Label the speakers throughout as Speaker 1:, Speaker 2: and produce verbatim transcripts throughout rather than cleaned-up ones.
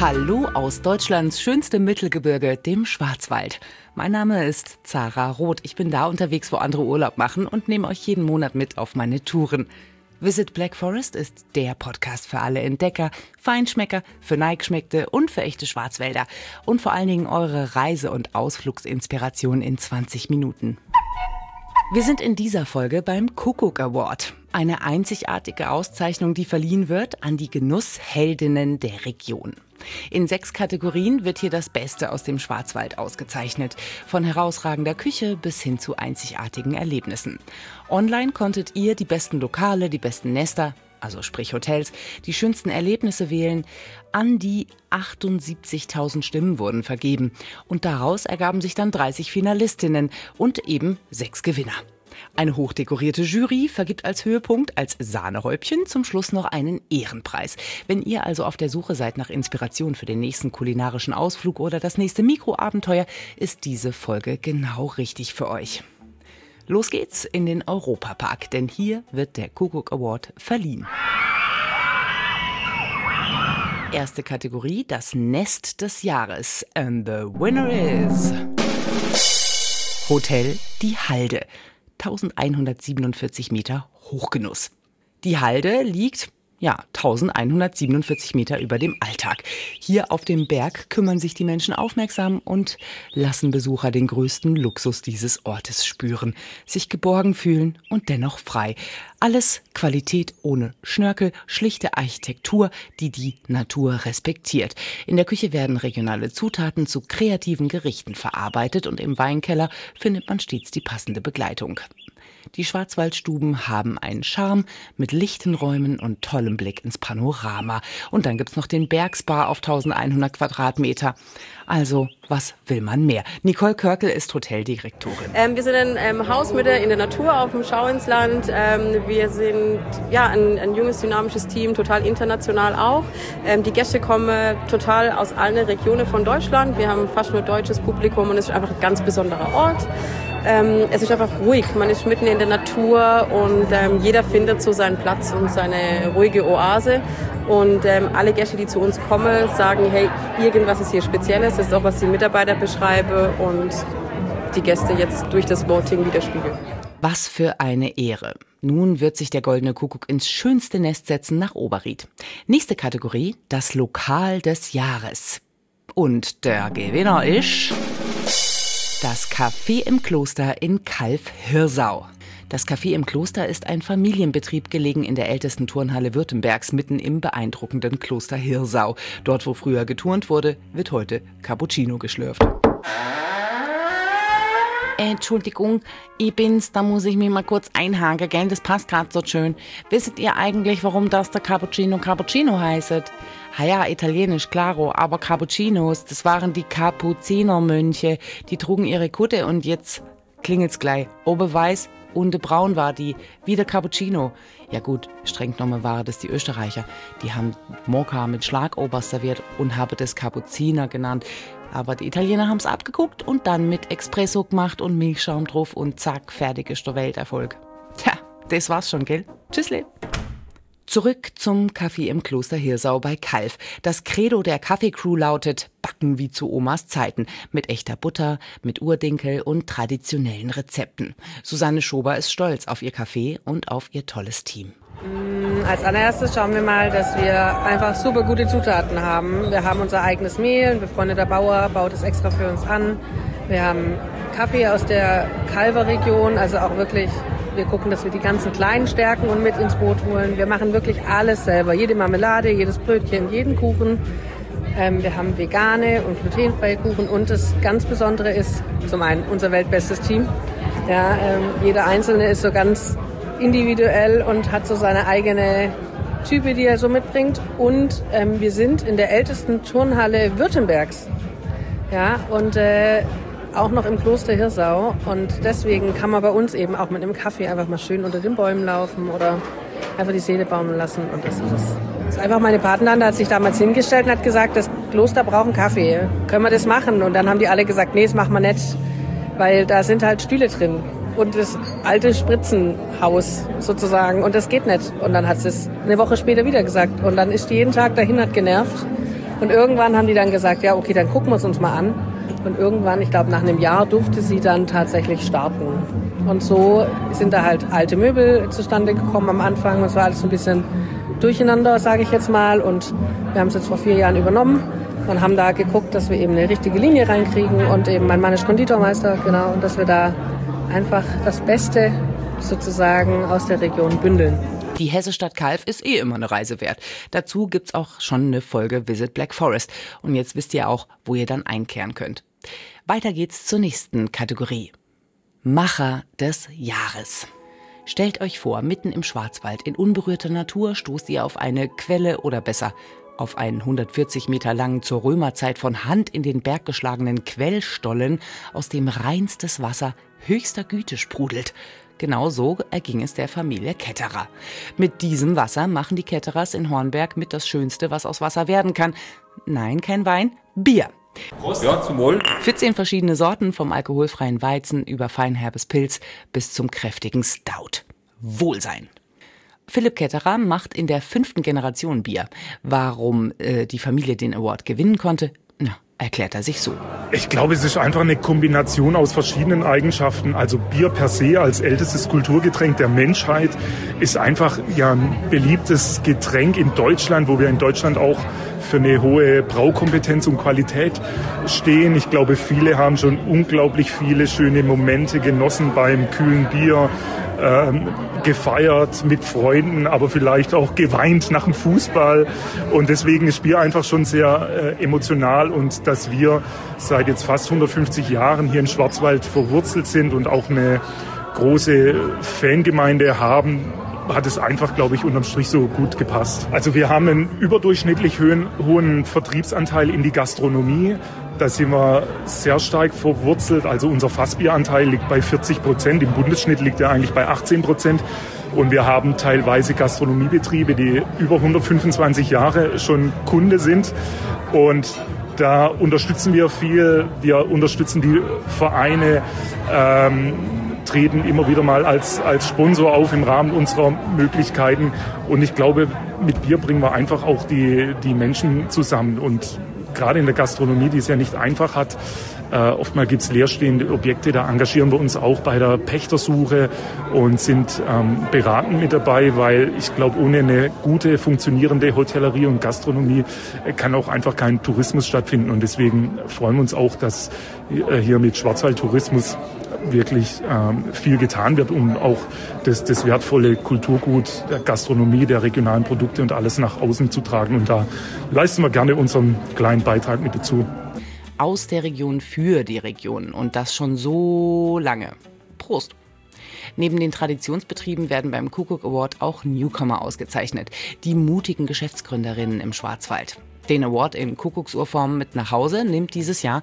Speaker 1: Hallo aus Deutschlands schönstem Mittelgebirge, dem Schwarzwald. Mein Name ist Zara Roth. Ich bin da unterwegs, wo andere Urlaub machen und nehme euch jeden Monat mit auf meine Touren. Visit Black Forest ist der Podcast für alle Entdecker, Feinschmecker, für Neigeschmeckte und für echte Schwarzwälder. Und vor allen Dingen eure Reise- und Ausflugsinspiration in zwanzig Minuten. Wir sind in dieser Folge beim Kuckuck Award. Eine einzigartige Auszeichnung, die verliehen wird an die Genussheldinnen der Region. In sechs Kategorien wird hier das Beste aus dem Schwarzwald ausgezeichnet. Von herausragender Küche bis hin zu einzigartigen Erlebnissen. Online konntet ihr die besten Lokale, die besten Nester, also sprich Hotels, die schönsten Erlebnisse wählen. An die achtundsiebzigtausend Stimmen wurden vergeben. Und daraus ergaben sich dann dreißig Finalistinnen und eben sechs Gewinner. Eine hochdekorierte Jury vergibt als Höhepunkt, als Sahnehäubchen zum Schluss noch einen Ehrenpreis. Wenn ihr also auf der Suche seid nach Inspiration für den nächsten kulinarischen Ausflug oder das nächste Mikroabenteuer, ist diese Folge genau richtig für euch. Los geht's in den Europapark, denn hier wird der Kuckuck Award verliehen. Erste Kategorie, das Nest des Jahres. And the winner is Hotel Die Halde. elfhundertsiebenundvierzig Meter Hochgenuss. Die Halde liegt, ja, elfhundertsiebenundvierzig Meter über dem Alltag. Hier auf dem Berg kümmern sich die Menschen aufmerksam und lassen Besucher den größten Luxus dieses Ortes spüren. Sich geborgen fühlen und dennoch frei. Alles Qualität ohne Schnörkel, schlichte Architektur, die die Natur respektiert. In der Küche werden regionale Zutaten zu kreativen Gerichten verarbeitet und im Weinkeller findet man stets die passende Begleitung. Die Schwarzwaldstuben haben einen Charme mit lichten Räumen und tollem Blick ins Panorama. Und dann gibt's noch den Bergspa auf elfhundert Quadratmeter. Also, was will man mehr? Nicole Körkel ist Hoteldirektorin.
Speaker 2: Ähm, wir sind ein ähm, Haus mitten in der Natur auf dem Schau ins Land. Ähm, wir sind ja ein, ein junges, dynamisches Team, total international auch. Ähm, die Gäste kommen total aus allen Regionen von Deutschland. Wir haben fast nur deutsches Publikum und es ist einfach ein ganz besonderer Ort. Ähm, es ist einfach ruhig, man ist mitten in der Natur und ähm, jeder findet so seinen Platz und seine ruhige Oase. Und ähm, alle Gäste, die zu uns kommen, sagen, hey, irgendwas ist hier Spezielles. Das ist auch, was die Mitarbeiter beschreiben und die Gäste jetzt durch das Voting widerspiegeln.
Speaker 1: Was für eine Ehre. Nun wird sich der Goldene Kuckuck ins schönste Nest setzen nach Oberried. Nächste Kategorie, das Lokal des Jahres. Und der Gewinner ist das Café im Kloster in Calw-Hirsau. Das Café im Kloster ist ein Familienbetrieb, gelegen in der ältesten Turnhalle Württembergs, mitten im beeindruckenden Kloster Hirsau. Dort, wo früher geturnt wurde, wird heute Cappuccino geschlürft. Entschuldigung, ich bin's, da muss ich mich mal kurz einhaken, gell? Das passt gerade so schön. Wisst ihr eigentlich, warum das der Cappuccino Cappuccino heißt? Ha ja, italienisch, claro, aber Cappuccinos, das waren die Kapuzinermönche, die trugen ihre Kutte und jetzt klingelt's gleich. Oben weiß, unten braun war die, wie der Cappuccino. Ja gut, streng genommen waren das die Österreicher. Die haben Mokka mit Schlagobers serviert und haben das Kapuziner genannt. Aber die Italiener haben's abgeguckt und dann mit Espresso gemacht und Milchschaum drauf und zack, fertig ist der Welterfolg. Tja, das war's schon, gell? Tschüssle. Zurück zum Café im Kloster Hirsau bei Calw. Das Credo der Kaffeecrew lautet: Backen wie zu Omas Zeiten. Mit echter Butter, mit Urdinkel und traditionellen Rezepten. Susanne Schober ist stolz auf ihr Café und auf ihr tolles Team.
Speaker 3: Als allererstes schauen wir mal, dass wir einfach super gute Zutaten haben. Wir haben unser eigenes Mehl, ein befreundeter Bauer baut es extra für uns an. Wir haben Kaffee aus der Calwer Region, also auch wirklich, wir gucken, dass wir die ganzen Kleinen stärken und mit ins Boot holen. Wir machen wirklich alles selber, jede Marmelade, jedes Brötchen, jeden Kuchen. Ähm, wir haben vegane und glutenfreie Kuchen und das ganz Besondere ist zum einen unser weltbestes Team. Ja, ähm, jeder Einzelne ist so ganz individuell und hat so seine eigene Type, die er so mitbringt. Und ähm, wir sind in der ältesten Turnhalle Württembergs. Ja, und äh, auch noch im Kloster Hirsau. Und deswegen kann man bei uns eben auch mit einem Kaffee einfach mal schön unter den Bäumen laufen oder einfach die Seele baumeln lassen. Und das ist es. Das ist einfach meine Patentante hat sich damals hingestellt und hat gesagt, das Kloster braucht einen Kaffee. Können wir das machen? Und dann haben die alle gesagt, nee, das machen wir nicht. Weil da sind halt Stühle drin. Und das alte Spritzenhaus sozusagen. Und das geht nicht. Und dann hat sie es eine Woche später wieder gesagt. Und dann ist die jeden Tag dahin, hat genervt. Und irgendwann haben die dann gesagt, ja okay, dann gucken wir es uns mal an. Und irgendwann, ich glaube nach einem Jahr, durfte sie dann tatsächlich starten. Und so sind da halt alte Möbel zustande gekommen am Anfang. Es war alles so ein bisschen durcheinander, sage ich jetzt mal. Und wir haben es jetzt vor vier Jahren übernommen und haben da geguckt, dass wir eben eine richtige Linie reinkriegen. Und eben mein Mann ist Konditormeister, genau. Und dass wir da einfach das Beste sozusagen aus der Region bündeln.
Speaker 1: Die Hessestadt Calw ist eh immer eine Reise wert. Dazu gibt's auch schon eine Folge Visit Black Forest. Und jetzt wisst ihr auch, wo ihr dann einkehren könnt. Weiter geht's zur nächsten Kategorie. Macher des Jahres. Stellt euch vor, mitten im Schwarzwald in unberührter Natur stoßt ihr auf eine Quelle oder besser auf einen hundertvierzig Meter langen, zur Römerzeit von Hand in den Berg geschlagenen Quellstollen, aus dem reinstes Wasser höchster Güte sprudelt. Genau so erging es der Familie Ketterer. Mit diesem Wasser machen die Ketterers in Hornberg mit das Schönste, was aus Wasser werden kann. Nein, kein Wein, Bier.
Speaker 4: Prost. Ja, zum Wohl.
Speaker 1: vierzehn verschiedene Sorten, vom alkoholfreien Weizen über feinherbes Pilz bis zum kräftigen Stout. Wohlsein. Philipp Ketterer macht in der fünften Generation Bier. Warum äh, die Familie den Award gewinnen konnte, na, erklärt er sich so.
Speaker 5: Ich glaube, es ist einfach eine Kombination aus verschiedenen Eigenschaften. Also Bier per se als ältestes Kulturgetränk der Menschheit ist einfach ja ein beliebtes Getränk in Deutschland, wo wir in Deutschland auch für eine hohe Braukompetenz und Qualität stehen. Ich glaube, viele haben schon unglaublich viele schöne Momente genossen beim kühlen Bier, ähm, gefeiert mit Freunden, aber vielleicht auch geweint nach dem Fußball. Und deswegen ist Bier einfach schon sehr äh, emotional. Und dass wir seit jetzt fast hundertfünfzig Jahren hier im Schwarzwald verwurzelt sind und auch eine große Fangemeinde haben, hat es einfach, glaube ich, unterm Strich so gut gepasst. Also wir haben einen überdurchschnittlich hohen, hohen Vertriebsanteil in die Gastronomie. Da sind wir sehr stark verwurzelt. Also unser Fassbieranteil liegt bei vierzig Prozent. Im Bundesschnitt liegt er eigentlich bei achtzehn Prozent. Und wir haben teilweise Gastronomiebetriebe, die über hundertfünfundzwanzig Jahre schon Kunde sind. Und da unterstützen wir viel. Wir unterstützen die Vereine, ähm, treten immer wieder mal als, als Sponsor auf im Rahmen unserer Möglichkeiten. Und ich glaube, mit Bier bringen wir einfach auch die, die Menschen zusammen. Und gerade in der Gastronomie, die es ja nicht einfach hat, äh, oftmals gibt es leerstehende Objekte, da engagieren wir uns auch bei der Pächtersuche und sind ähm, beratend mit dabei, weil ich glaube, ohne eine gute, funktionierende Hotellerie und Gastronomie kann auch einfach kein Tourismus stattfinden. Und deswegen freuen wir uns auch, dass äh, hier mit Schwarzwald-Tourismus wirklich ähm, viel getan wird, um auch das, das wertvolle Kulturgut der Gastronomie, der regionalen Produkte und alles nach außen zu tragen. Und da leisten wir gerne unseren kleinen Beitrag mit dazu.
Speaker 1: Aus der Region für die Region und das schon so lange. Prost! Neben den Traditionsbetrieben werden beim Kuckuck Award auch Newcomer ausgezeichnet, die mutigen Geschäftsgründerinnen im Schwarzwald. Den Award in Kuckucksurform mit nach Hause nimmt dieses Jahr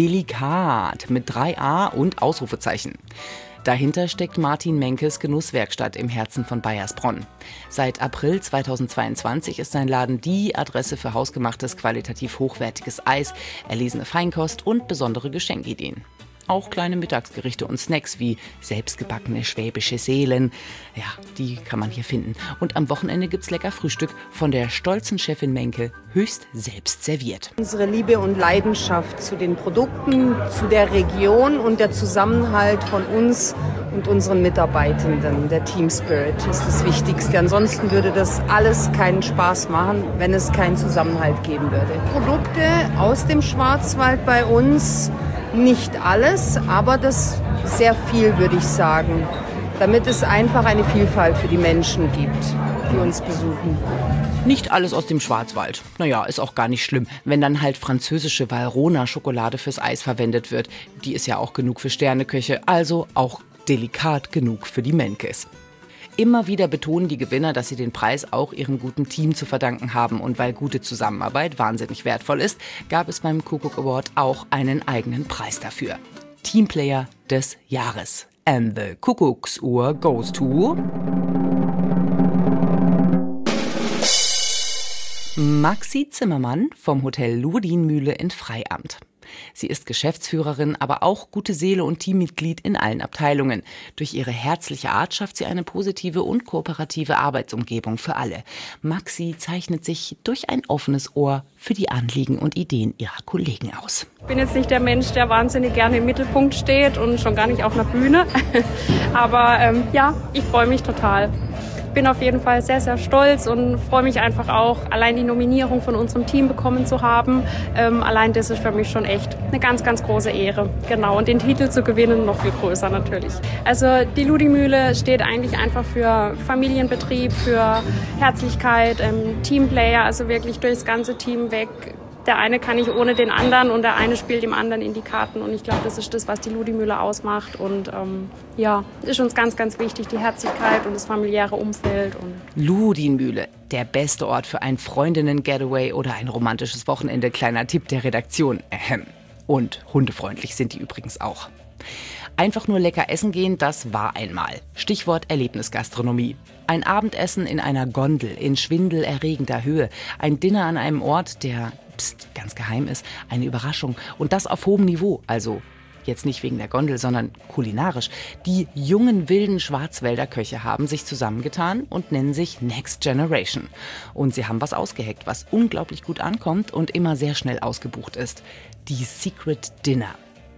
Speaker 1: Delikat mit drei A und Ausrufezeichen. Dahinter steckt Martin Menkes Genusswerkstatt im Herzen von Baiersbronn. Seit April zweitausendzweiundzwanzig ist sein Laden die Adresse für hausgemachtes, qualitativ hochwertiges Eis, erlesene Feinkost und besondere Geschenkideen. Auch kleine Mittagsgerichte und Snacks wie selbstgebackene schwäbische Seelen. Ja, die kann man hier finden. Und am Wochenende gibt's lecker Frühstück von der stolzen Chefin Menke, höchst selbst serviert.
Speaker 6: Unsere Liebe und Leidenschaft zu den Produkten, zu der Region und der Zusammenhalt von uns und unseren Mitarbeitenden, der Team Spirit ist das Wichtigste. Ansonsten würde das alles keinen Spaß machen, wenn es keinen Zusammenhalt geben würde. Produkte aus dem Schwarzwald bei uns, nicht alles, aber das sehr viel, würde ich sagen, damit es einfach eine Vielfalt für die Menschen gibt, die uns besuchen.
Speaker 1: Nicht alles aus dem Schwarzwald. Naja, ist auch gar nicht schlimm, wenn dann halt französische Valrhona-Schokolade fürs Eis verwendet wird. Die ist ja auch genug für Sterneköche, also auch delikat genug für die Menkes. Immer wieder betonen die Gewinner, dass sie den Preis auch ihrem guten Team zu verdanken haben. Und weil gute Zusammenarbeit wahnsinnig wertvoll ist, gab es beim Kuckuck Award auch einen eigenen Preis dafür. Teamplayer des Jahres. And the Kuckucksuhr goes to Maxi Zimmermann vom Hotel Lurdinmühle in Freiamt. Sie ist Geschäftsführerin, aber auch gute Seele und Teammitglied in allen Abteilungen. Durch ihre herzliche Art schafft sie eine positive und kooperative Arbeitsumgebung für alle. Maxi zeichnet sich durch ein offenes Ohr für die Anliegen und Ideen ihrer Kollegen aus.
Speaker 2: Ich bin jetzt nicht der Mensch, der wahnsinnig gerne im Mittelpunkt steht und schon gar nicht auf einer Bühne. Aber ähm, ja, ich freue mich total. Bin auf jeden Fall sehr, sehr stolz und freue mich einfach auch, allein die Nominierung von unserem Team bekommen zu haben. Ähm, allein das ist für mich schon echt eine ganz, ganz große Ehre. Genau, und den Titel zu gewinnen noch viel größer natürlich. Also die Ludi-Mühle steht eigentlich einfach für Familienbetrieb, für Herzlichkeit, ähm, Teamplayer, also wirklich durchs ganze Team weg. Der eine kann nicht ohne den anderen und der eine spielt dem anderen in die Karten. Und ich glaube, das ist das, was die Ludi-Mühle ausmacht. Und ähm, ja, ist uns ganz, ganz wichtig, die Herzlichkeit und das familiäre Umfeld. Und
Speaker 1: Ludi-Mühle, der beste Ort für ein Freundinnen-Getaway oder ein romantisches Wochenende. Kleiner Tipp der Redaktion. Ahem. Und hundefreundlich sind die übrigens auch. Einfach nur lecker essen gehen, das war einmal. Stichwort Erlebnisgastronomie. Ein Abendessen in einer Gondel in schwindelerregender Höhe. Ein Dinner an einem Ort, der pst, ganz geheim ist. Eine Überraschung. Und das auf hohem Niveau. Also jetzt nicht wegen der Gondel, sondern kulinarisch. Die jungen, wilden Schwarzwälder Köche haben sich zusammengetan und nennen sich Next Generation. Und sie haben was ausgeheckt, was unglaublich gut ankommt und immer sehr schnell ausgebucht ist. Die Secret Dinner.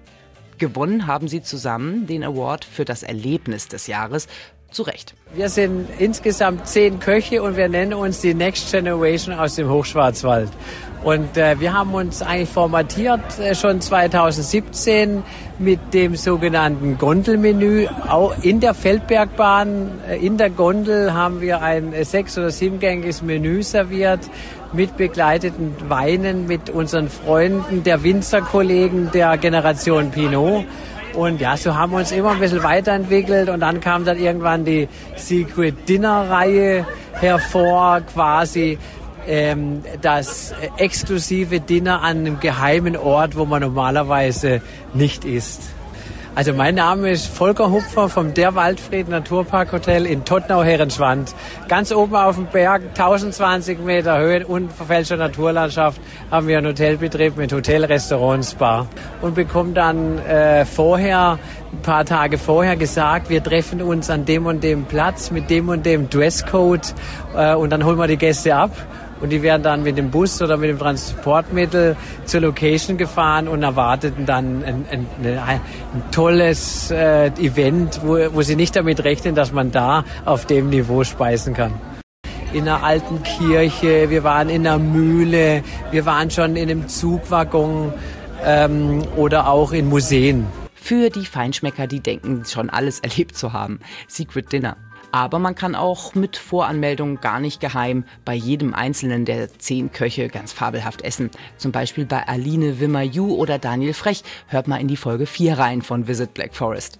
Speaker 1: Gewonnen haben sie zusammen den Award für das Erlebnis des Jahres. Zu Recht.
Speaker 4: Wir sind insgesamt zehn Köche und wir nennen uns die Next Generation aus dem Hochschwarzwald. Und äh, wir haben uns eigentlich formatiert äh, schon zweitausendsiebzehn mit dem sogenannten Gondelmenü. Auch in der Feldbergbahn, äh, in der Gondel haben wir ein äh, sechs- oder siebengängiges Menü serviert mit begleiteten Weinen, mit unseren Freunden, der Winzerkollegen der Generation Pinot. Und ja, so haben wir uns immer ein bisschen weiterentwickelt und dann kam dann irgendwann die Secret Dinner Reihe hervor, quasi ähm, das exklusive Dinner an einem geheimen Ort, wo man normalerweise nicht isst. Also mein Name ist Volker Hupfer vom Der Waldfried Naturpark Hotel in Todtnau-Herrenschwand. Ganz oben auf dem Berg, tausendzwanzig Meter Höhe, unverfälschter Naturlandschaft, haben wir einen Hotelbetrieb mit Hotel, Restaurant, Spa. Und bekommen dann äh, vorher, ein paar Tage vorher gesagt, wir treffen uns an dem und dem Platz mit dem und dem Dresscode äh, und dann holen wir die Gäste ab. Und die werden dann mit dem Bus oder mit dem Transportmittel zur Location gefahren und erwarteten dann ein, ein, ein, ein tolles äh, Event, wo, wo sie nicht damit rechnen, dass man da auf dem Niveau speisen kann. In einer alten Kirche, wir waren in einer Mühle, wir waren schon in einem Zugwaggon ähm, oder auch in Museen.
Speaker 1: Für die Feinschmecker, die denken, schon alles erlebt zu haben. Secret Dinner. Aber man kann auch mit Voranmeldung gar nicht geheim bei jedem einzelnen der zehn Köche ganz fabelhaft essen. Zum Beispiel bei Aline Wimmer-Ju oder Daniel Frech. Hört mal in die Folge vier rein von Visit Black Forest.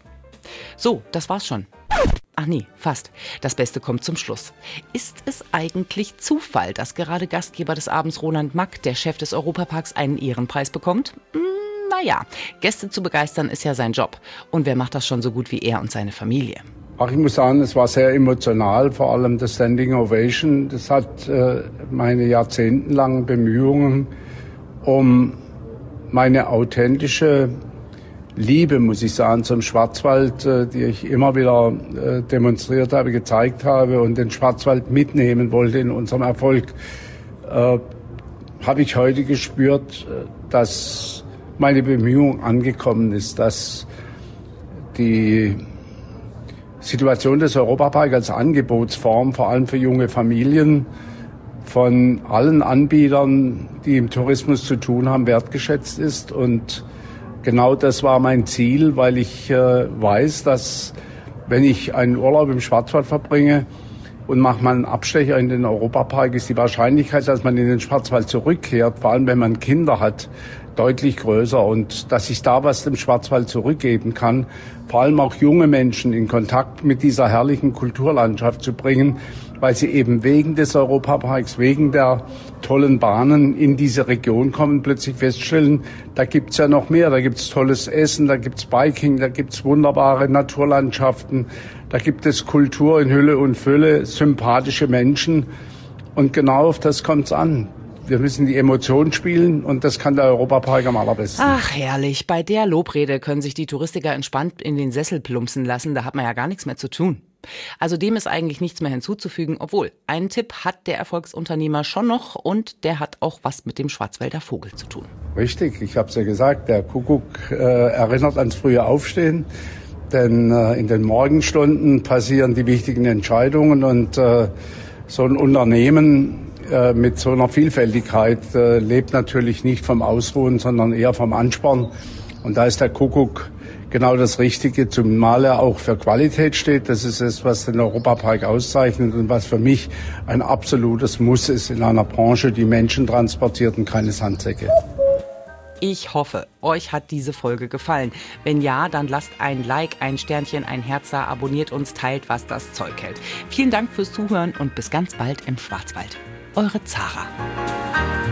Speaker 1: So, das war's schon. Ach nee, fast. Das Beste kommt zum Schluss. Ist es eigentlich Zufall, dass gerade Gastgeber des Abends Roland Mack, der Chef des Europaparks, einen Ehrenpreis bekommt? Hm, naja, Gäste zu begeistern ist ja sein Job. Und wer macht das schon so gut wie er und seine Familie?
Speaker 7: Ach, ich muss sagen, es war sehr emotional, vor allem das Standing Ovation. Das hat äh, meine jahrzehntelangen Bemühungen um meine authentische Liebe, muss ich sagen, zum Schwarzwald, äh, die ich immer wieder äh, demonstriert habe, gezeigt habe und den Schwarzwald mitnehmen wollte in unserem Erfolg, äh, habe ich heute gespürt, dass meine Bemühung angekommen ist, dass die Situation des Europaparks als Angebotsform, vor allem für junge Familien, von allen Anbietern, die im Tourismus zu tun haben, wertgeschätzt ist. Und genau das war mein Ziel, weil ich äh, weiß, dass wenn ich einen Urlaub im Schwarzwald verbringe und mache mal einen Abstecher in den Europapark, ist die Wahrscheinlichkeit, dass man in den Schwarzwald zurückkehrt, vor allem wenn man Kinder hat, deutlich größer. Und dass ich da was dem Schwarzwald zurückgeben kann, vor allem auch junge Menschen in Kontakt mit dieser herrlichen Kulturlandschaft zu bringen, weil sie eben wegen des Europaparks, wegen der tollen Bahnen in diese Region kommen, plötzlich feststellen, da gibt's ja noch mehr, da gibt's tolles Essen, da gibt's Biking, da gibt's wunderbare Naturlandschaften, da gibt es Kultur in Hülle und Fülle, sympathische Menschen. Und genau auf das kommt's an. Wir müssen die Emotionen spielen und das kann der Europapark am allerbesten.
Speaker 1: Ach, herrlich. Bei der Lobrede können sich die Touristiker entspannt in den Sessel plumpsen lassen. Da hat man ja gar nichts mehr zu tun. Also dem ist eigentlich nichts mehr hinzuzufügen, obwohl einen Tipp hat der Erfolgsunternehmer schon noch und der hat auch was mit dem Schwarzwälder Vogel zu tun.
Speaker 7: Richtig, ich habe es ja gesagt, der Kuckuck äh, erinnert ans frühe Aufstehen, denn äh, in den Morgenstunden passieren die wichtigen Entscheidungen und äh, so ein Unternehmen äh, mit so einer Vielfältigkeit äh, lebt natürlich nicht vom Ausruhen, sondern eher vom Ansporn und da ist der Kuckuck genau das Richtige, zumal er auch für Qualität steht. Das ist es, was den Europapark auszeichnet und was für mich ein absolutes Muss ist in einer Branche, die Menschen transportiert und keine Sandsäcke.
Speaker 1: Ich hoffe, euch hat diese Folge gefallen. Wenn ja, dann lasst ein Like, ein Sternchen, ein Herz da, abonniert uns, teilt, was das Zeug hält. Vielen Dank fürs Zuhören und bis ganz bald im Schwarzwald. Eure Zara.